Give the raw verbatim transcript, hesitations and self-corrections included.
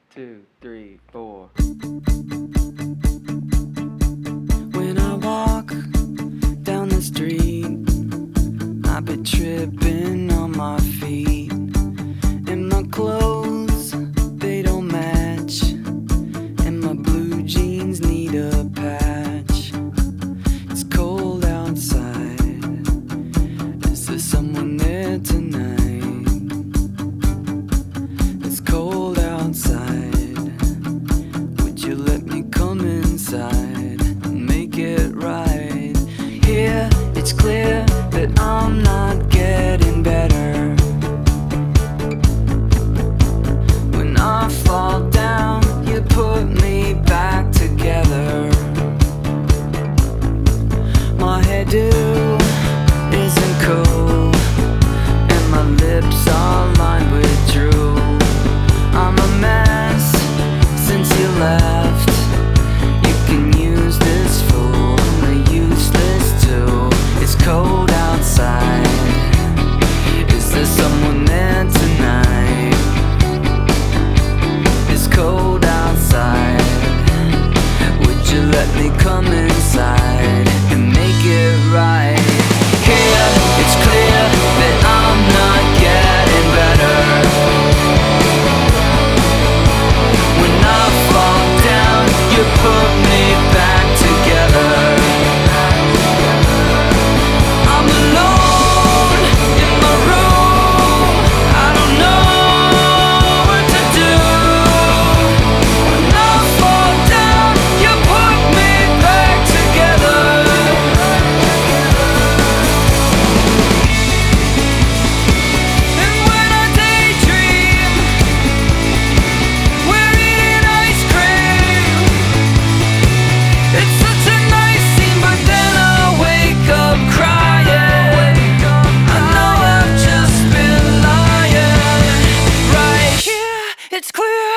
two, three, four. When I walk down the street, I be tripping on my feet, and my clothes, they don't match, and my blue jeans need a patch. It's cold outside. Is there someone there tonight? It's cold outside. Would you let me come inside and make it right? Here it's clear that I'm not getting better. When I fall down, you put me back together. My hairdo isn't cool, and my lips are lined with drool. I'm a mess since you left. You can use this fool, I'm useless too. It's cold outside. Is there someone there tonight? It's cold outside. Would you let me come inside and make it right? Here it's clear that I'm not getting better. When I fall down, you put me back together. I'm alone in my room. I don't know what to do. When I fall down, you put me back together. And when I daydream, we're eating ice cream. It's such a nice scene, but then I wake up crying. I know I've just been lying. Right here, it's clear